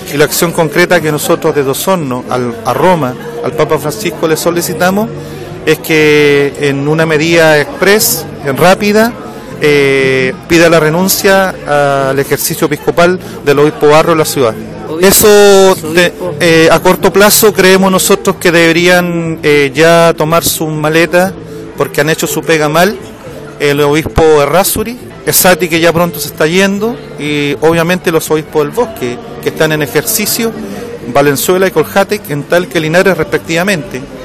Y la acción concreta que nosotros desde Osorno a Roma, al Papa Francisco, le solicitamos es que en una medida express, rápida, pida la renuncia al ejercicio episcopal del obispo Barro en la ciudad. Eso a corto plazo creemos nosotros que deberían ya tomar sus maletas porque han hecho su pega mal. El obispo Errázuri, Esati, que ya pronto se está yendo, y obviamente los obispos del Bosque que están en ejercicio, Valenzuela y Colhatec, en Talca y Linares respectivamente.